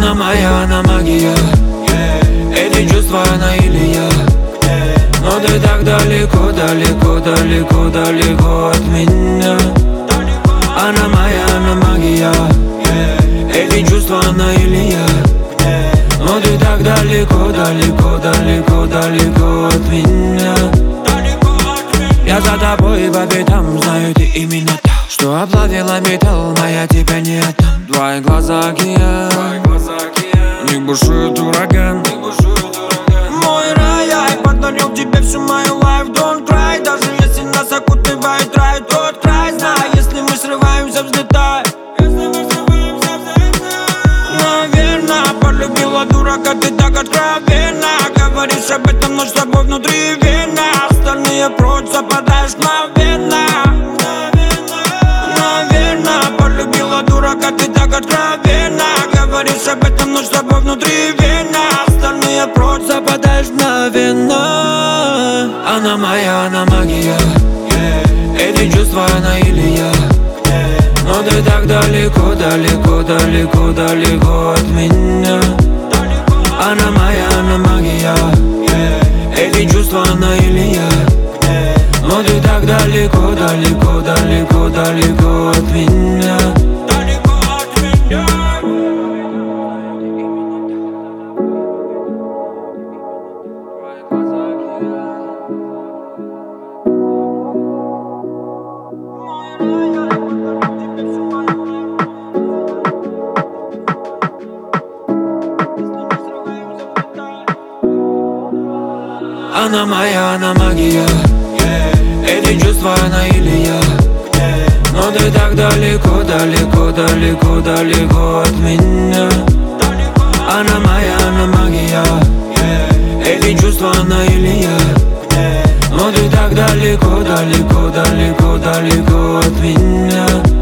Она моя, она магия. Эти чувства, она или я. Но ты так далеко, далеко, далеко, далеко от меня. Она моя, она магия. Эти чувства, она или я. Но ты так далеко, далеко, далеко, далеко от меня. Я за тобой по пятам, знаю, ты именно та, что оплавила металл, моя тебя не отдам. Твои глаза океан, в них бушует ураган. Мой рай, я подарил тебе всю мою life. Don't cry, даже если нас окутывает рай. Тот край, знаю, если мы срываемся, взлетай. Наверно, полюбила дурака, ты так откровенно говоришь об этом, но с тобой внутри вена. Остальные прочь, западаешь мгновенно. Наверно, полюбила дурака, ты так откровенно говоришь об этом, но с тобой внутри вена. Остальные прочь, западаешь мгновенно. Она моя, она магия. Эти чувства, она или я. Но ты так далеко, далеко, далеко, далеко от меня. Она моя, она магия. Эти чувства, она или я. Но ты так далеко, далеко, далеко, далеко от меня. Она моя, она магия. Эти чувства, она или я. Но ты так далеко, далеко, далеко, далеко от меня. Она моя, она магия. Эти чувства, она или я. Но ты так далеко, далеко, далеко, далеко от меня.